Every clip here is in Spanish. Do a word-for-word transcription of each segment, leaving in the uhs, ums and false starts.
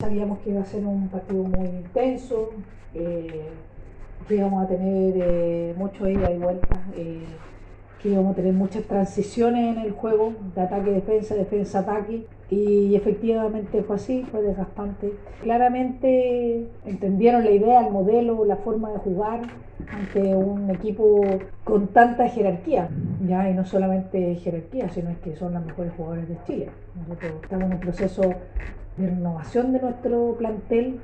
Sabíamos que iba a ser un partido muy intenso, eh, que íbamos a tener eh, mucho ida y vuelta, eh, que íbamos a tener muchas transiciones en el juego, de ataque-defensa, defensa-ataque, y efectivamente fue así, fue desgastante. Claramente entendieron la idea, el modelo, la forma de jugar ante un equipo con tanta jerarquía, ya, y no solamente jerarquía, sino es que son los mejores jugadores de Chile. Nosotros estamos en un proceso de renovación de nuestro plantel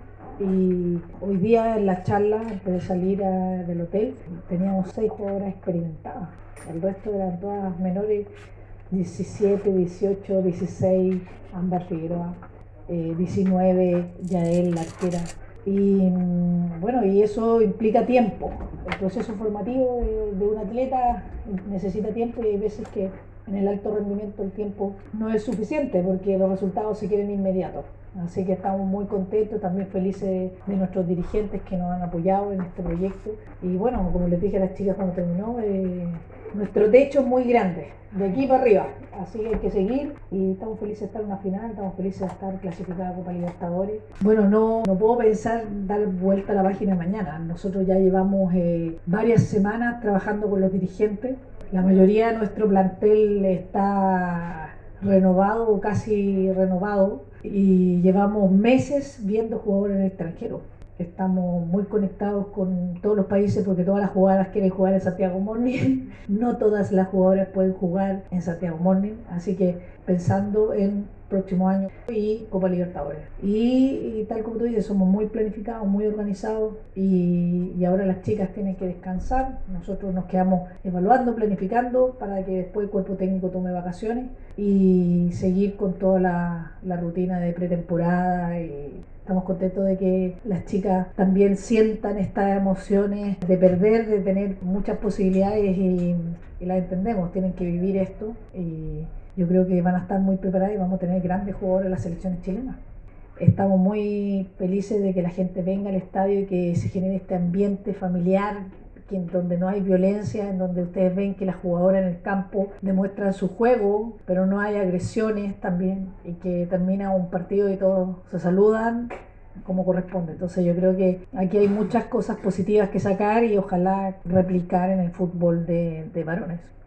y hoy día en la charla, antes de salir a, del hotel, teníamos seis jugadoras experimentadas, el resto eran todas menores, diecisiete, dieciocho, dieciséis, Ámbar Figueroa, eh, diecinueve, Yael, la arquera. Y bueno, y eso implica tiempo. El proceso formativo de, de un atleta necesita tiempo y hay veces que en el alto rendimiento el tiempo no es suficiente porque los resultados se quieren inmediatos. Así que estamos muy contentos, también felices de nuestros dirigentes que nos han apoyado en este proyecto. Y bueno, como les dije a las chicas cuando terminó, eh, nuestro techo es muy grande, de aquí para arriba, así que hay que seguir y estamos felices de estar en una final, estamos felices de estar clasificados a Copa Libertadores. Bueno, no, no puedo pensar dar vuelta a la página mañana, nosotros ya llevamos eh, varias semanas trabajando con los dirigentes, la mayoría de nuestro plantel está renovado o casi renovado y llevamos meses viendo jugadores en el extranjero. Estamos muy conectados con todos los países porque todas las jugadoras quieren jugar en Santiago Morning. No todas las jugadoras pueden jugar en Santiago Morning, así que pensando en próximo año y Copa Libertadores. Y, y tal como tú dices, somos muy planificados, muy organizados y, y ahora las chicas tienen que descansar. Nosotros nos quedamos evaluando, planificando para que después el cuerpo técnico tome vacaciones y seguir con toda la, la rutina de pretemporada. Y estamos contentos de que las chicas también sientan estas emociones de perder, de tener muchas posibilidades y, y las entendemos, tienen que vivir esto y yo creo que van a estar muy preparadas y vamos a tener grandes jugadores en las selecciones chilenas. Estamos muy felices de que la gente venga al estadio y que se genere este ambiente familiar, que en donde no hay violencia, en donde ustedes ven que las jugadoras en el campo demuestran su juego, pero no hay agresiones también, y que termina un partido y todos se saludan como corresponde. Entonces yo creo que aquí hay muchas cosas positivas que sacar y ojalá replicar en el fútbol de, de varones.